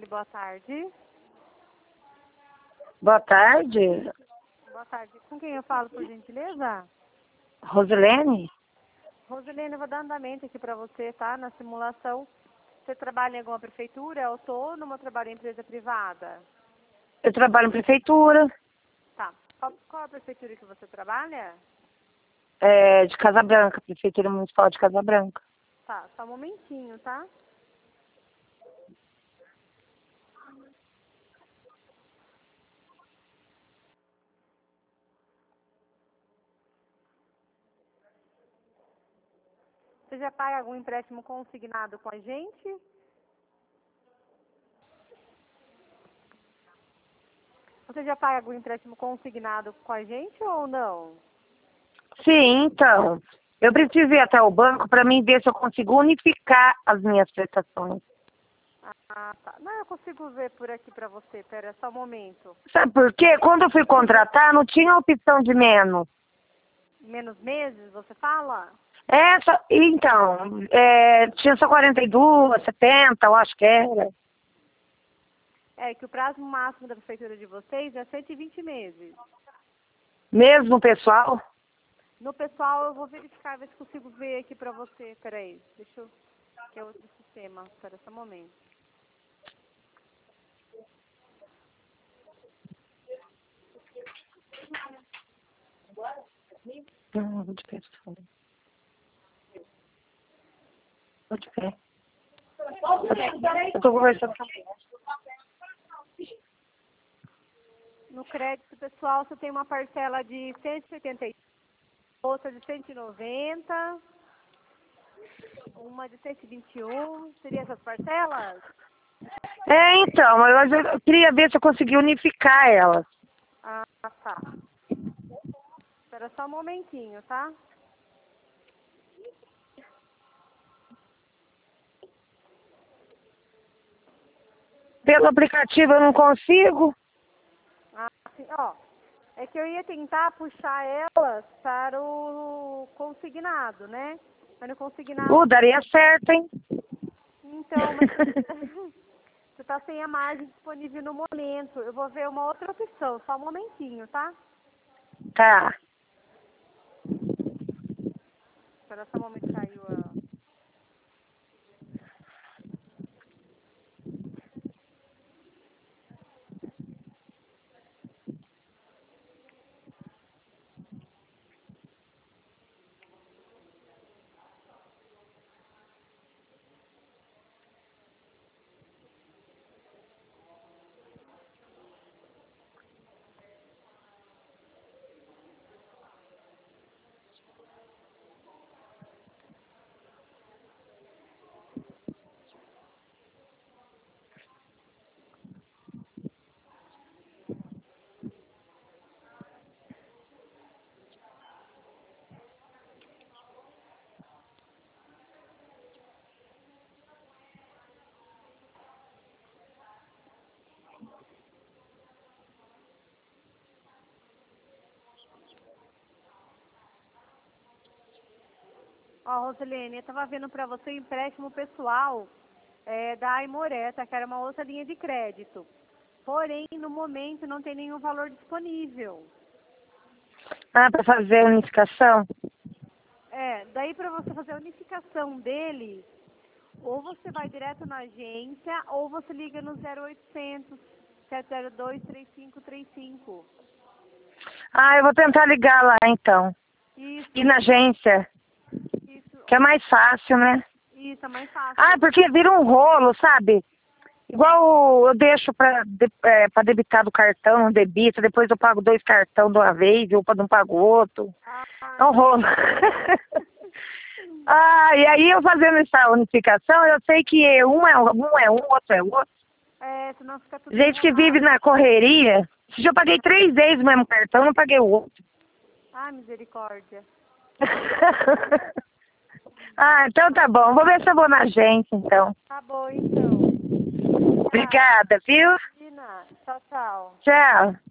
Gisele, boa tarde. Boa tarde, Boa tarde. Com quem eu falo, por gentileza? Rosilene. Rosilene, eu vou dar andamento aqui para você, tá? Na simulação. Você trabalha em alguma prefeitura, é autônomo ou trabalha em empresa privada? Eu trabalho em prefeitura, Tá. Qual a prefeitura que você trabalha? de Casa Branca, Prefeitura Municipal de Casa Branca. Tá, só um momentinho, tá? Você já paga algum empréstimo consignado com a gente? Você já paga algum empréstimo consignado com a gente ou não? Sim, então, eu preciso ir até o banco para mim ver se eu consigo unificar as minhas prestações. Ah, tá. Não, eu consigo ver por aqui pra você. Pera, só um momento. Sabe por quê? Quando eu fui contratar, não tinha opção de menos. Menos meses, você fala? Então, tinha só 42, 70, eu acho que era. É que o prazo máximo da prefeitura de vocês é 120 meses. Mesmo pessoal. No pessoal, eu vou verificar, ver se consigo ver aqui pra você. Peraí, deixa eu... Que é outro sistema. Espera só um momento. Não, vou de pé, por favor. Vou de pé. Eu tô conversando com No crédito pessoal, você tem uma parcela de 180, outra de 190, uma de 121. Seria essas parcelas? Então, mas eu queria ver se eu conseguia unificar elas. Ah, tá. Espera só um momentinho, tá? Pelo aplicativo eu não consigo. Ah, sim, ó. É que eu ia tentar puxar elas para o consignado, né? Mas no consignado... Daria certo, hein? Então, mas você está sem a margem disponível no momento. Eu vou ver uma outra opção, só um momentinho, tá? Tá. Espera só um momento, caiu a... Ó, Rosilene, eu estava vendo para você o empréstimo pessoal da Aimoreta, que era uma outra linha de crédito. Porém, no momento, não tem nenhum valor disponível. Para fazer a unificação? Daí para você fazer a unificação dele, ou você vai direto na agência, ou você liga no 0800 702 3535. Eu vou tentar ligar lá então. E Isso, na agência, isso, que é mais fácil, né? isso, é mais fácil. Porque vira um rolo, sabe? Igual eu deixo para debitar do cartão, debita, depois eu pago 2 cartões de uma vez, ou não pago outro. É um rolo. E aí eu fazendo essa unificação, eu sei que um é um, outro é outro. Senão fica tudo Gente que vive enrolado. na correria. Se eu paguei 3 vezes o mesmo cartão, não paguei o outro. Misericórdia. Então tá bom. Vou ver se eu vou na agência, então. Tá bom, então. Obrigada, viu? Imagina. Tchau, tchau. Tchau.